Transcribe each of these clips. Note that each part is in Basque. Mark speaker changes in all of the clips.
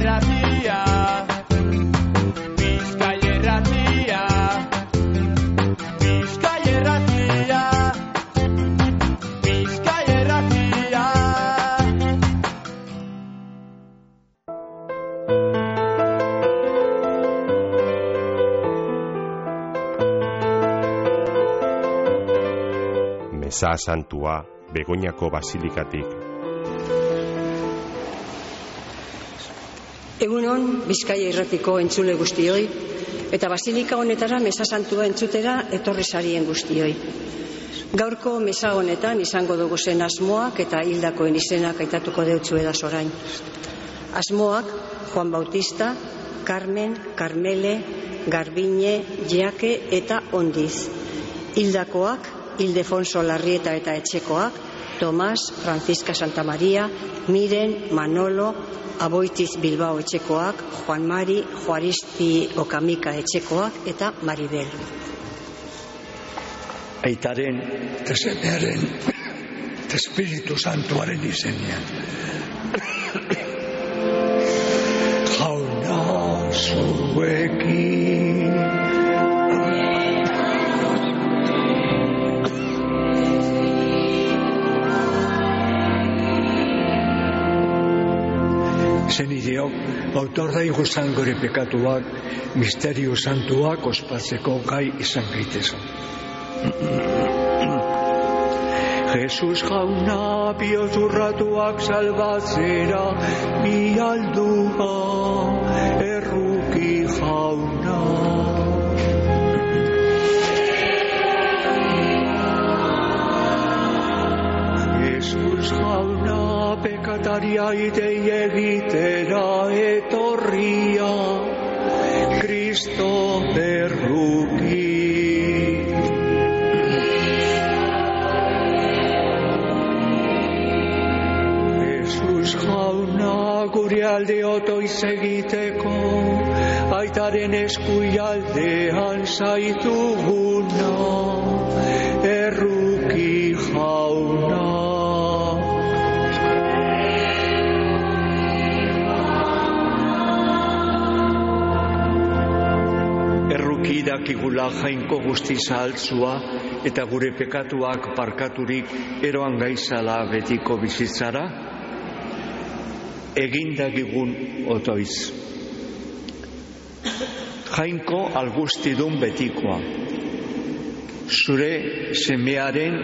Speaker 1: Meza santua Begoñako basilikatik.
Speaker 2: Egunon, Bizkaia irratiko entzule guztioi, eta basilika honetara meza santua entzutera etorri zarien guztioi. Gaurko meza honetan izango dugu zen asmoak eta hildakoen izenak aitatuko deutzu edaz orain. Asmoak Juan Bautista, Carmen, Carmele, Garbine, Jake eta Ondiz. Hildakoak Ildefonso Larrieta eta Etxekoak, Tomas, Francisca Santamaria, Miren, Manolo, Aboitiz Bilbao Etxekoak, Juan Mari, Juaristi Okamika Etxekoak eta Maribel.
Speaker 3: Aitaren, Semearen, Espiritu Santuaren izenean. Jauna zuekin. Zenideok, autorda iguzan gure pekatuak, misterio santuak ospatzeko gai izan gaitezen. Jesus jauna bihotz salbatzera bialdua, erruki jauna. Jesus jauna pekataria idei egitera etorria, Kristo erruki. Jesus jauna gure alde otoiz egiteko, aitaren eskuialdean zaituguna, erruki jauna. Dakigula jainko guzti zahaltzua eta gure pekatuak parkaturik eroan gaizala betiko bizitzara, egindagigun otoiz. Jainko algustidun betikoa, zure semearen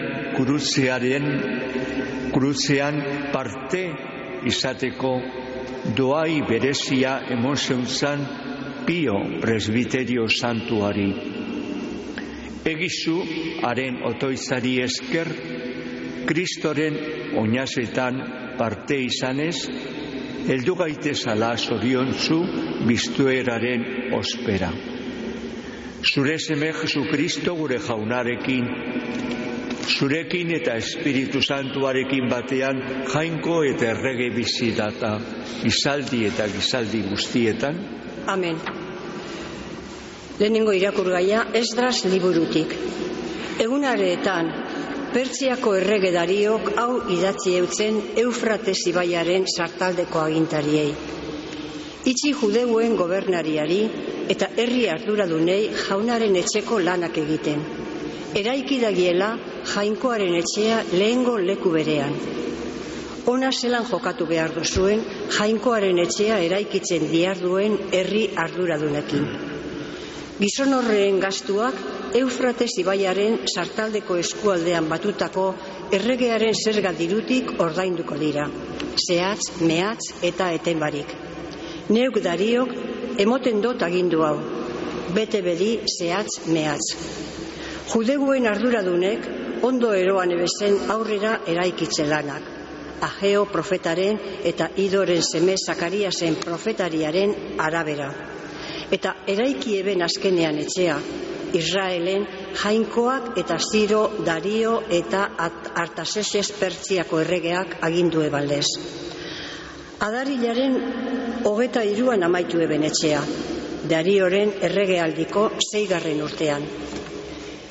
Speaker 3: kurutzean parte izateko doai berezia emon zeuntzan Pio presbiterio santuari. Egizu haren otoizari esker, Kristoren oinazetan parte izanez, heldu gaitezala zoriontzu biztueraren ospera. Zure seme Jesukristo gure jaunarekin, zurekin eta Espiritu Santuarekin batean jainko eta errege bizidata, gizaldi eta gizaldi guztietan.
Speaker 2: Amen. Lehenengo irakurgaia Esdras liburutik. Egunareetan, Pertsiako errege Dariok hau idatzi eutzen Eufrates ibaiaren sartaldeko agintariei. Itxi judeuen gobernariari eta herri arduradunei jaunaren etxeko lanak egiten. Eraiki dagiela jainkoaren etxea lehengo leku berean. Ona zelan jokatu behar duzuen jainkoaren etxea eraikitzen diharduen herri arduradunekin. Gizon horren gastuak Eufrates ibaiaren sartaldeko eskualdean batutako erregearen zerga dirutik ordainduko dira. Zehatz, mehatz eta etenbarik. Neuk Dariok emoten dot agindu hau. Bete bedi zehatz, mehatz. Judeuen arduradunek ondo eroan ebezen aurrera eraikitze lanak. Ageo profetaren eta Idoren seme Zakariasen profetariaren arabera. Eta eraiki eben azkenean etxea, Israelen jainkoak eta Ziro, Dario eta Artaxerxes Pertsiako erregeak agindu ebaldez. Adarilaren 23an amaitu eben etxea, Darioren erregealdiko 6. urtean.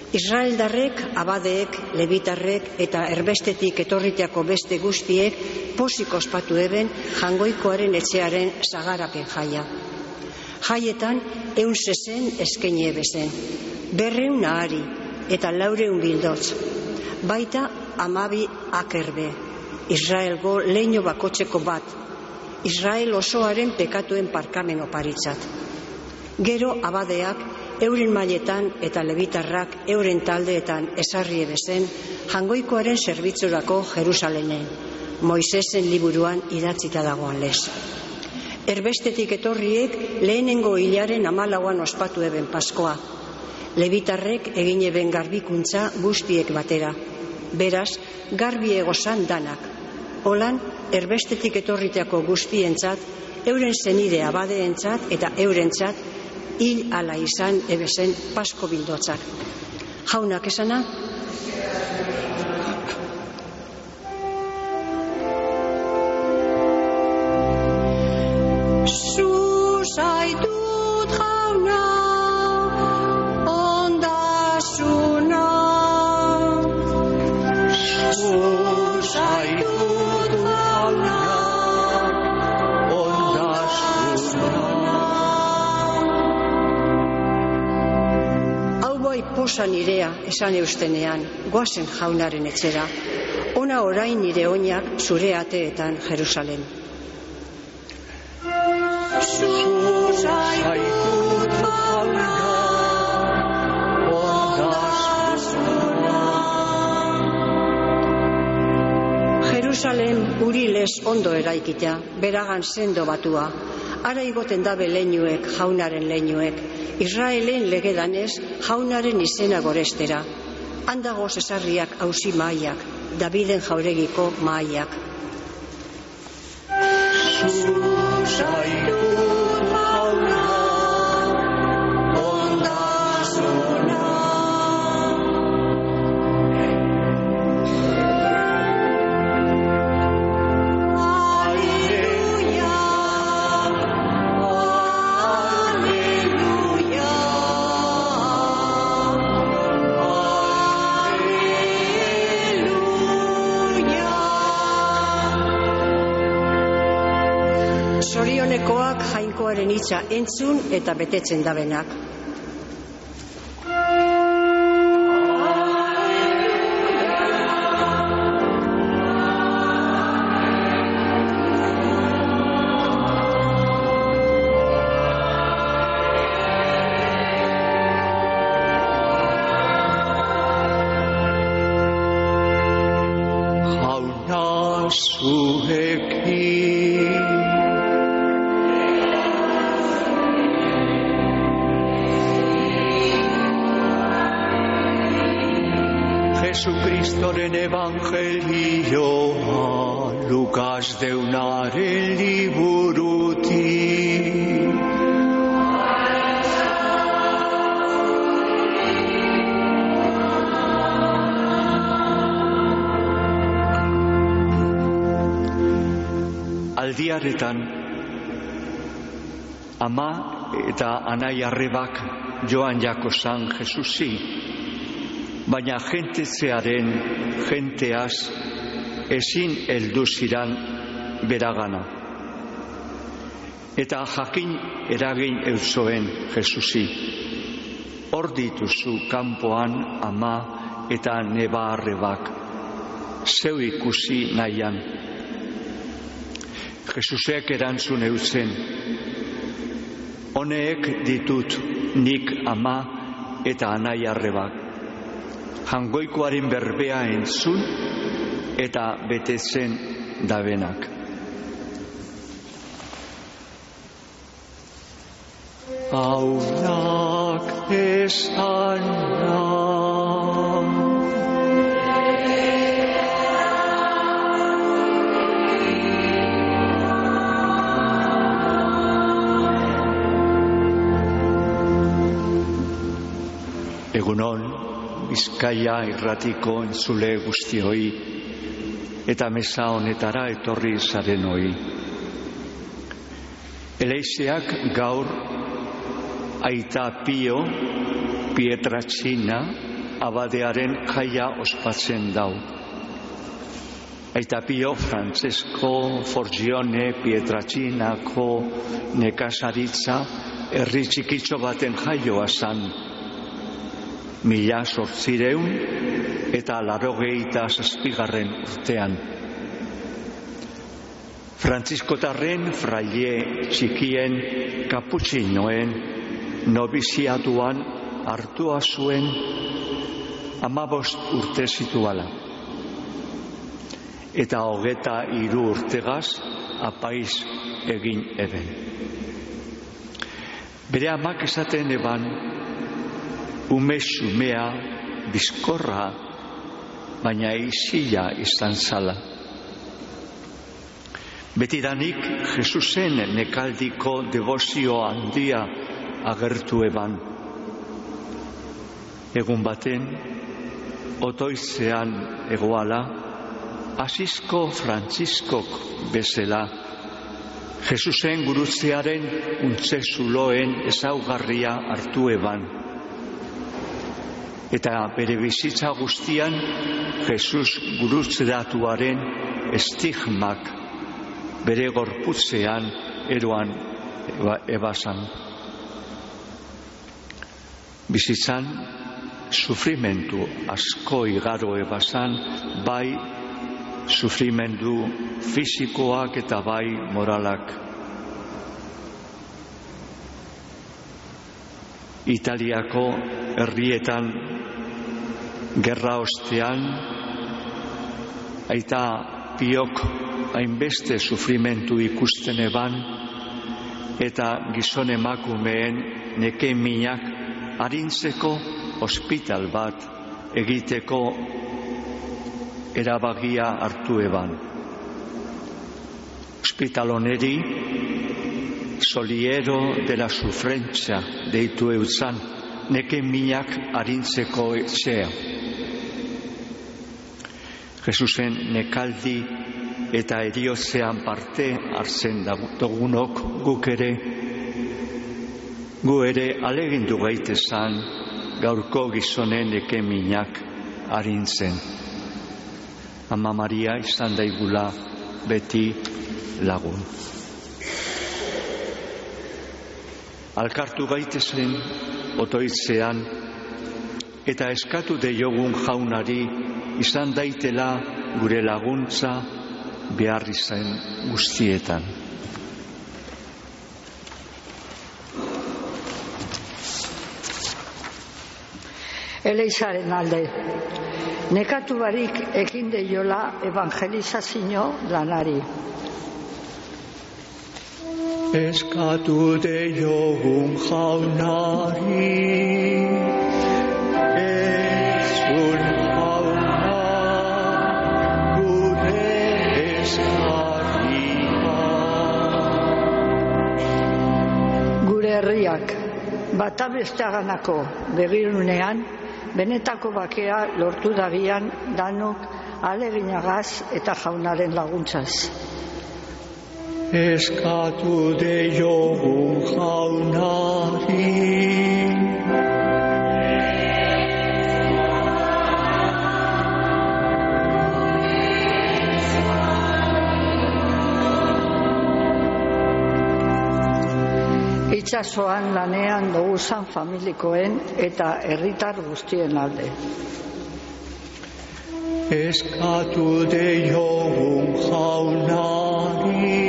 Speaker 2: Israeldarrek, abadeek, levitarrek eta erbestetik etorriteako beste guztiek pozik ospatu eben Jangoikoaren etxearen sagarapen jaia. Jaietan 100 zezen eskaini ebezen, 200 ahari eta 400 bildotz, baita 12 akerbe, Israelgo leino bakotzeko bat, Israel osoaren pekatuen parkamen oparitzat. Gero abadeak euren mailetan eta levitarrak euren taldeetan esarri ebezen Jangoikoaren zerbitzurako Jerusalenen, Moisesen liburuan idatzita dagoan lez. Erbestetik etorriek lehenengo hilaren 14an ospatu eben Paskoa. Levitarrek egin eben garbikuntza guztiek batera. Beraz, garbi egozan danak. Holan, erbestetik etorriteako guztientzat, euren zenide abadeentzat eta eurentzat hil ala izan ebezen Pasko bildotzak. Jaunak esana? Zuzaitut jauna, ondasuna. Zuzaitut jauna, ondasuna. Hau bai posa nirea esan eustenean, goazen jaunaren etxera. Ona orain nire oinak zure ateetan Jerusalem. Zuzaitut jauna, ondasuna. Jerusalem urilez ondo eraikitea, beragan sendo batua. Ara igoten dabe leinuek, jaunaren leinuek. Israelen legedanez jaunaren izena gorestera. Handago zesarriak auzi mahaiak, Daviden jauregiko mahaiak. Zuzaitut jauna, ondasuna. Aleluia, aleluia, aleluia. Zorionekoak Jainkoaren hitza entzun eta betetzen dabenak.
Speaker 3: Jauna zuekin. Jesucristoren evangelioa Lukas deunaren liburutik. Aldiaretan ama eta anai arrebak joan jako zan Jesusi, baina jenteaz ezin heldu ziran beragana. Eta jakin eragin eusoen Jesusi. Hor dituzu kanpoan ama eta neba arrebak, zeu ikusi nahian. Jesusek erantzun eutzen, honeek ditut nik ama eta anai arrebak. Jangoikoaren berbea entzun eta betetzen dabenak. Aunak esana. Egunon, Bizkaia irratiko entzule guztioi eta mesa honetara etorri zarenoi. Eleiseak gaur Aita Pio Pietrachina abadearen jaia ospatzen dau. Aita Pio, Francesco, Forgione, Pietrachinako nekazaritza herri txikitxo baten jaioa zan. 1887 urtean. Frantziskotarren fraile txikien kaputxinoen nobiziatuan hartua zuen 15 urte zituala. Eta 23 urtegaz apaiz egin eben. Bere amak esaten eban, ume xumea, bizkorra, baina izila izan zala. Betidanik Jesusen nekaldiko devozio handia agertu eban. Egun baten, otoizean egoala, Asisko Frantziskok bezala, Jesusen gurutzearen untze zuloen ezaugarria hartu eban. Eta bere bizitza guztian, Jesus gurutzeratuaren estigmak bere gorputzean eroan ebazan. Bizitzan, sufrimendu asko igaro ebazan, bai sufrimendu fisikoak eta bai moralak. Italiako herrietan gerra ostean, aita Piok hainbeste sufrimentu ikusten eban, eta gizon emakumeen neke minak arintzeko ospital bat egiteko erabagia hartu eban. Ospital oneri Soliero de la Sufrentza deitu eutzan, neke minak arintzeko etxea. Jesusen nekaldi eta eriotzean parte hartzen dugunok gu ere alegindu gaitezan gaurko gizonen neke minak arintzen. Ama Maria izan daigula beti lagun. Alkartu gaitezen otoitzean eta eskatu deiogun jaunari izan daitela gure laguntza behar izan guztietan.
Speaker 4: Eleizaren alde, nekatu barik ekin deiola evangelizazio lanari.
Speaker 3: Eskatu deiogun jaunari, ezun jauna, gure eskarria.
Speaker 4: Gure herriak bata besteaganako begirunean, benetako bakea lortu dabian danok aleginagaz eta jaunaren laguntzaz.
Speaker 3: Eskatu deiogun jaunari,
Speaker 4: itsasoan lanean doguzan familikoen eta herritar guztien alde.
Speaker 3: Eskatu deiogun jaunari,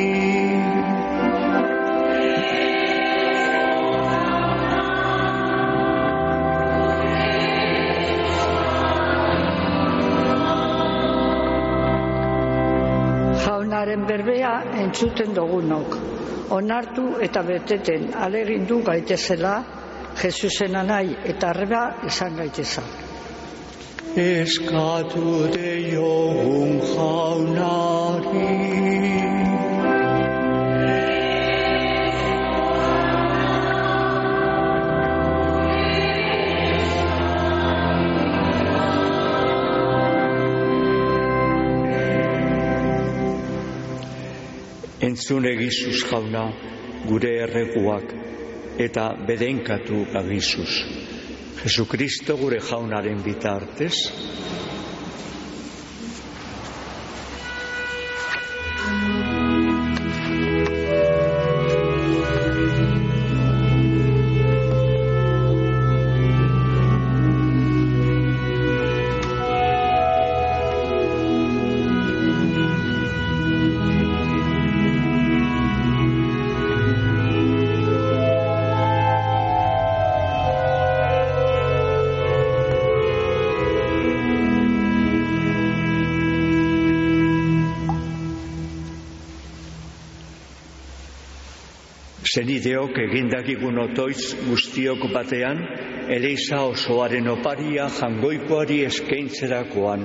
Speaker 4: jaunaren berbea entzuten dugunok, onartu eta beteten alegindu gaitezela, Jesusen anai eta arreba izan gaitezak.
Speaker 3: Eskatu deiogun jaunari, entzun egizuz jauna gure erreguak eta bedeinkatu agizuz. Jesukristo gure jaunaren bitartez, zenideok egindakigun otoitz guztiok batean, Eliza osoaren oparia jangoikoari eskaintzerakoan.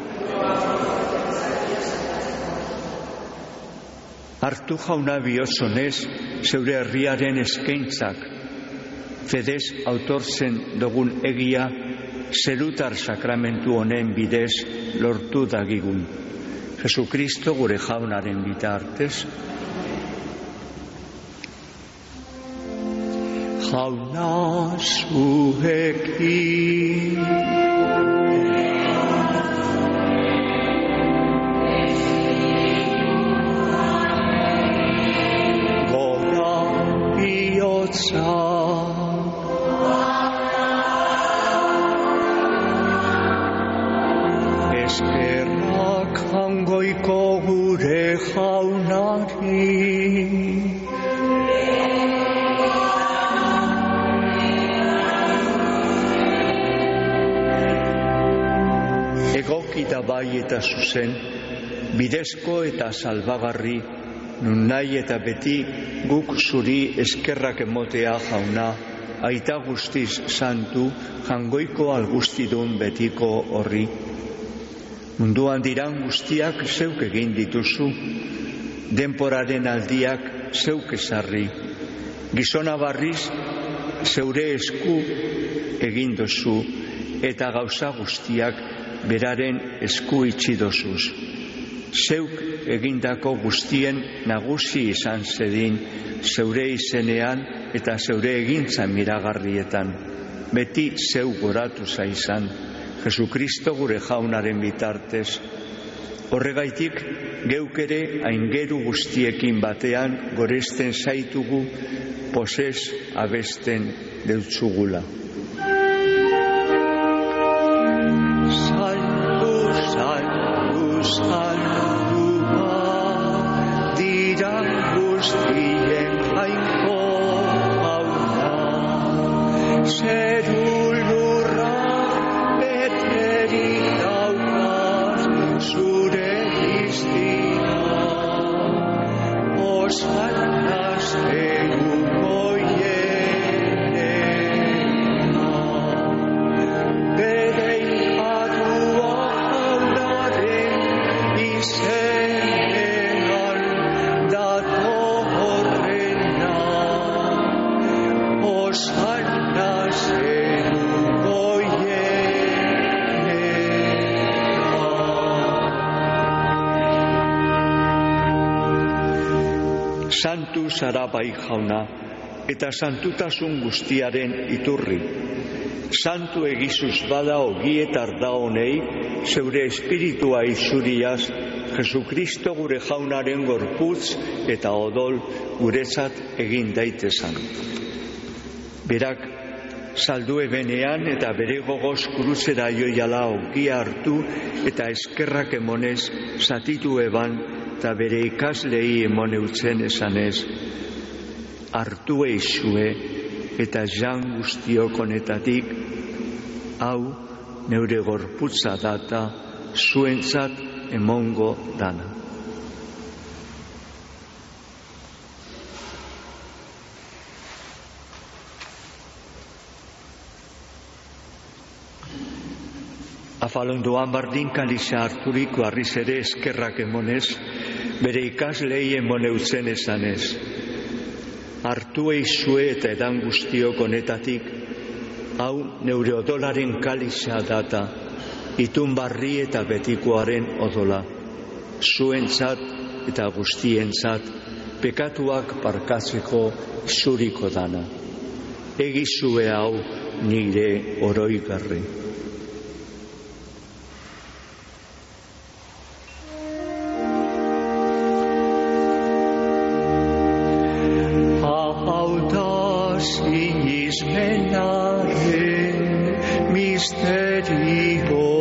Speaker 3: Hartu jauna bihotzonez zeure herriaren eskaintzak, fedez autortzen dugun egia zerutar sakramentu honen bidez lortu dagigun. Jesukristo gure jaunaren bitartez, jauna zuekin. Gora bihotza. Eskerrak jangoiko gure jaunari. Egokita bai eta zuzen, bidezko eta salbagarri, nun nahi eta beti guk zuri eskerrak emotea jauna, aita guztiz santu, jangoiko algustidun betiko horri. Munduan diran guztiak zeuk egin dituzu, denporaren aldiak zeuk ezarri, gizona barriz zeure esku egin dozu, eta gauza guztiak beraren esku itxi dozuz. Zeuk egindako guztien nagusi izan zedin, zeure izenean eta zeure egintza miragarrietan. Beti zeu goratu zaizan, Jesukristo gure jaunaren bitartez. Horregaitik, geuk ere aingeru guztiekin batean goresten zaitugu, posez abesten deutzugula. Santu zara bai jauna, eta santutasun guztiaren iturri. Santu egizuz bada ogietar da honei, zeure espiritua izuriaz, Jesukristo gure jaunaren gorputz eta odol guretzat egin daitezan. Berak, saldu ebenean eta bere gogoz kruzera joiala ogia hartu eta eskerrak emonez zatitu eban, eta bere ikaslei emone utzen esanez, hartu eixue eta jan guztiok honetatik, hau neure gorputza data zuentzat emongo dana. Afalondoan bardin kaliza harturiko harriz ere eskerrak emonez, bere ikaslei emone utzen esanez, hartu eizue eta edan guztiok honetatik, hau neure odolaren kaliza data, itun barri eta betikoaren odola, zuentzat eta guztientzat, pekatuak barkatzeko zuriko dana. egizue hau nire oroigarri. Hau da sinismenaren misterioa.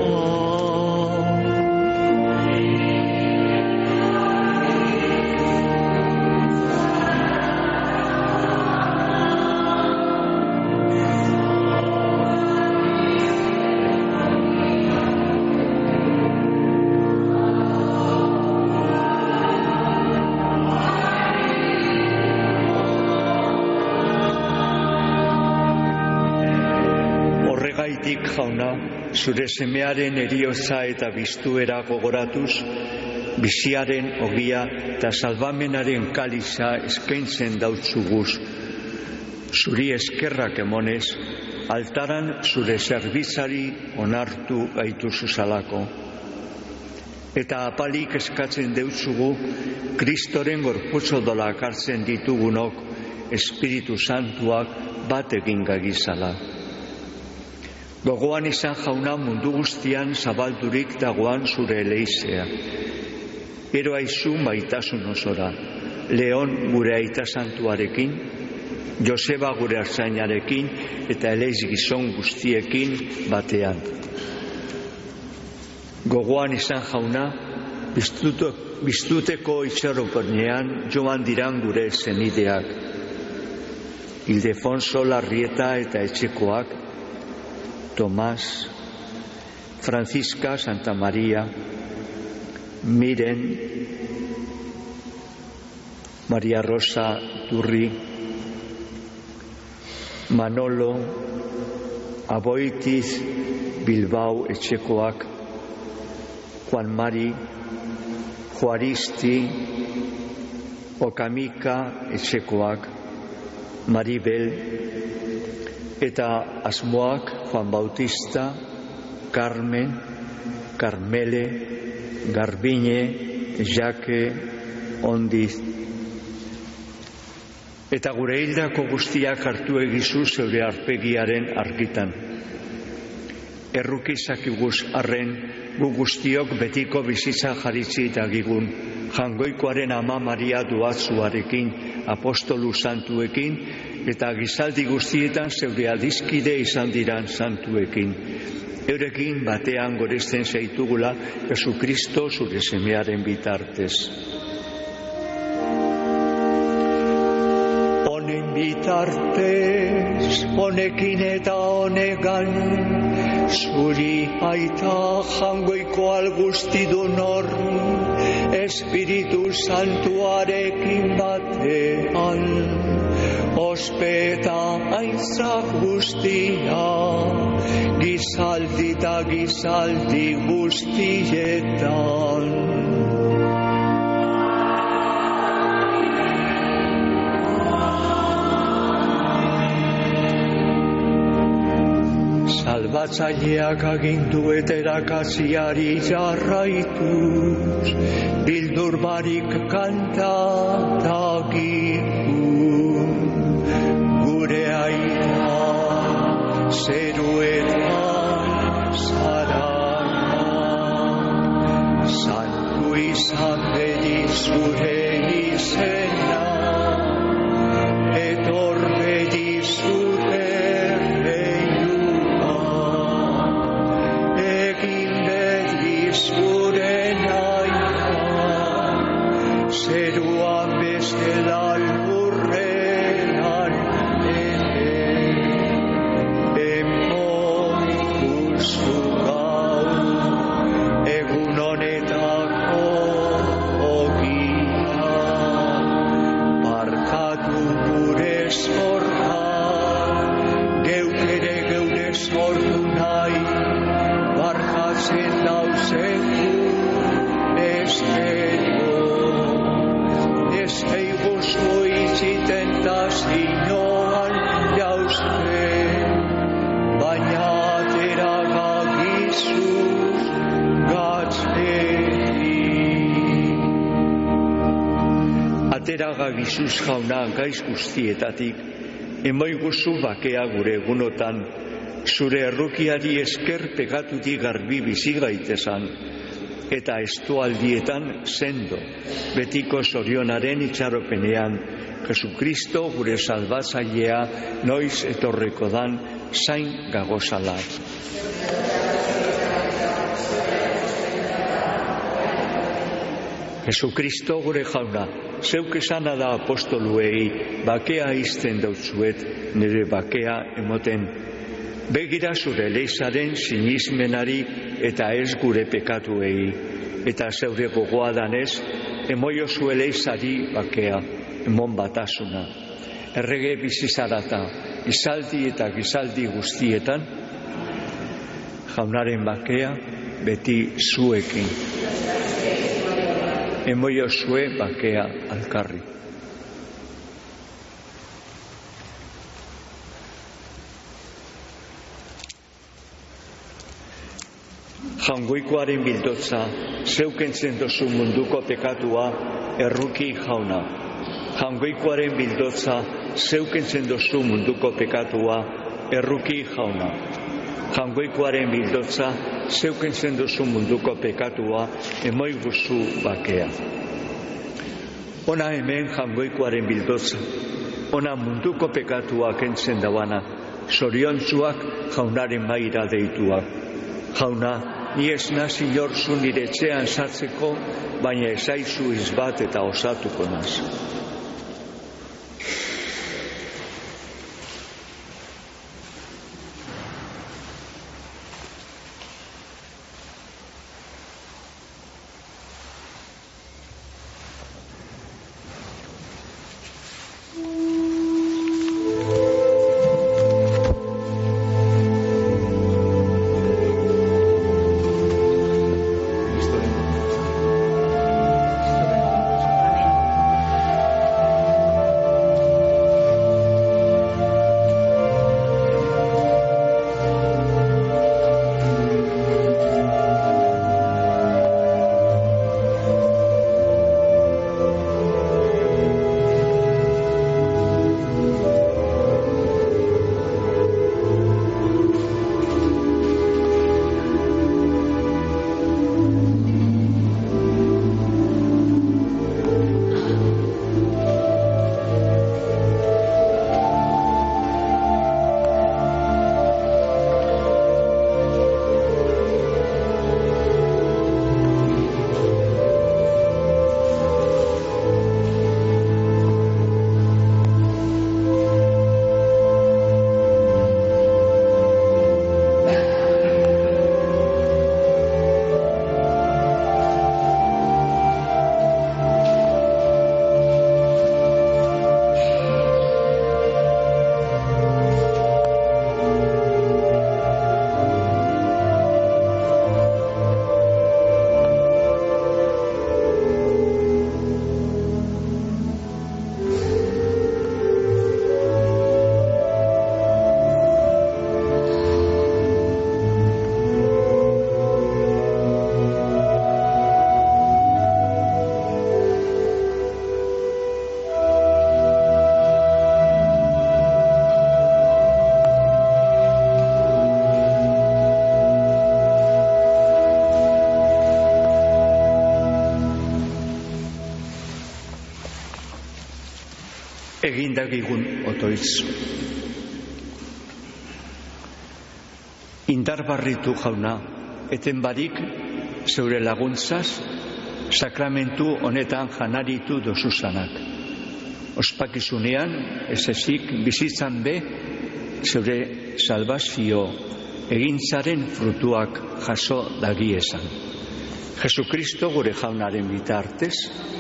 Speaker 3: Jauna, zure semearen heriotza eta biztuera gogoratuz, biziaren ogia eta salbamenaren kaliza eskaintzen dautzuguz. Zuri eskerrak emonez, altaran zure zerbitzari onartu gaituzuzalako. Eta apalik eskatzen deutzugu, Kristoren gorputz odolak hartzen ditugunok, Espiritu Santuak bat egin gagizala. Gogoan izan jauna mundu guztian zabaldurik dagoan zure eleizea. Ero aizu maitasun osora, Leon gure aita santuarekin, Joseba gure artzainarekin eta eleiz gizon guztiekin batean. Gogoan izan jauna, biztuteko itxaropornean joan diran gure zenideak. Ildefonso Larrieta eta etxekoak, Tomás, Francisca Santa María, Miren, María Rosa Turri, Manolo, Aboitiz Bilbao etxekoak, Juan Mari, Juaristi, Okamika etxekoak, Maribel, eta asmoak Juan Bautista, Carmen, Carmele, Garbine, Jake, Ondiz. Eta gure hildako guztiak hartu egizu zeure arpegiaren argitan. Errukizakiguz arren gu guztiok betiko bizitza jaritzi dagigun, jangoikoaren Ama Maria duatzuarekin, apostolu santuekin, eta gizaldi guztietan zeure adizkide izan diran santuekin. Eurekin batean goresten zaitugula Jesukristo zure semearen bitartez. Honen bitartez, honekin eta honegan, zuri aita jangoiko algustidun hor, Espiritu Santuarekin batean, ospeta aintza guztia, gizaldi eta gizaldi guztietan. Salbatzaileak agindu eta erakatziari jarraituz, bildur barik kanta dagigun, gure aita zeruetan zarana, santu izan bedi zure izena, etor bedi zure zeruan bestela lurrean emoikuzu gau egun honetako ogia, barkatu gure zorra, geuk ere geure zortu nahi, barkatzen dauzeku Eskeigozu itziten da zinoan jauzte, baina atera gagizuz gatzeri. Atera gagizuz jauna gaiz guztietatik, Emoiguzu bakea gure egunotan, zure errukiari esker pegatutik garbi bizi gaitezan, eta estualdietan sendo, betiko zorionaren itxaropenean, Jesukristo gure salbatzailea noiz etorreko dan zain gagozala. Jesukristo gure jauna, zeuk esana da apostoluei, bakea izten dautzuet, nire bakea emoten. Begira zure leizaren sinismenari eta ez gure pekatuei, eta zeure gogoa danez, emoio zue leizari bakea, emon batasuna. Errege bizizarata, gizaldi eta gizaldi guztietan, jaunaren bakea beti zuekin. Emoio zue bakea alkarri. Jaungoikoaren bildotza, zeukentzen dozu munduko pekatua, erruki jauna. Jaungoikoaren bildotza, zeukentzen dozu munduko pekatua, erruki jauna. Jaungoikoaren bildotza, zeukentzen dozu munduko pekatua, emoiguzu bakea. Ona hemen jaungoikoaren bildotza, ona munduko pekatua kentzen dauana, zoriontzuak jaunaren maira deituak. Jauna, ni ez nazi jorzu nire etxean sartzeko, baina ezaizu izbat eta osatuko naz. Egindagigun otoitz. Indarbarritu jauna, eten barik zeure laguntzaz, sakramentu honetan janaritu dozuzanak. Ospakizunean, ez ezik, bizitzan be, zeure salbazio egintzaren frutuak jaso dagiezan. Jesukristo gure jaunaren bitartez,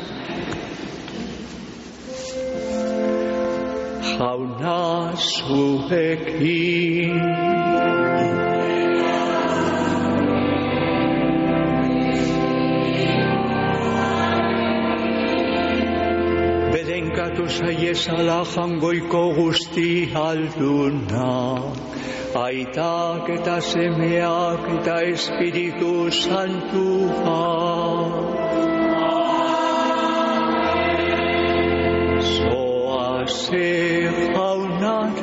Speaker 3: jauna zuekin. Bedenkatu zaiezala jangoiko guzti alduna, aitak eta semeak eta Espiritu Santua. Zoaze jaunaren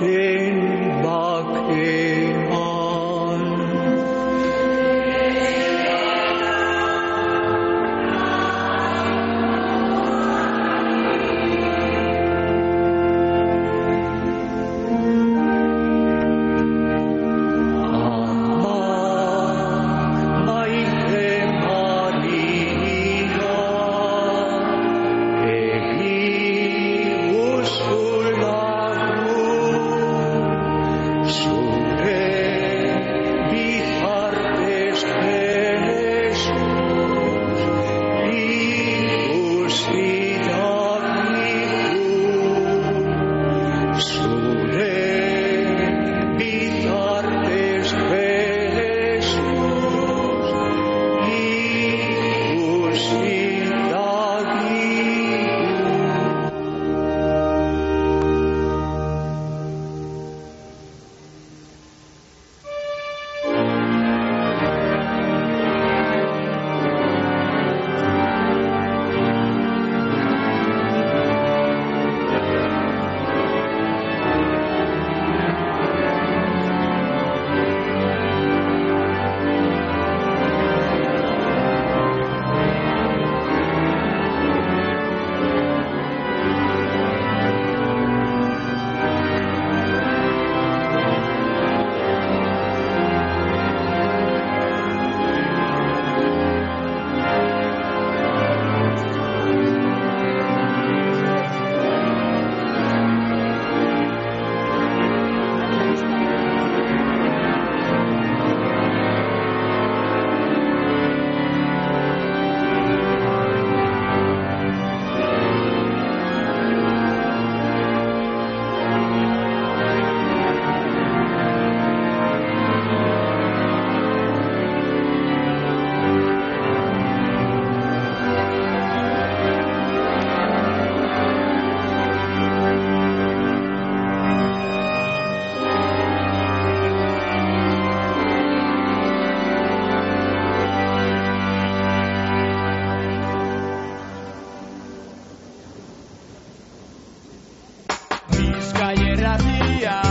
Speaker 5: Euskal Irratia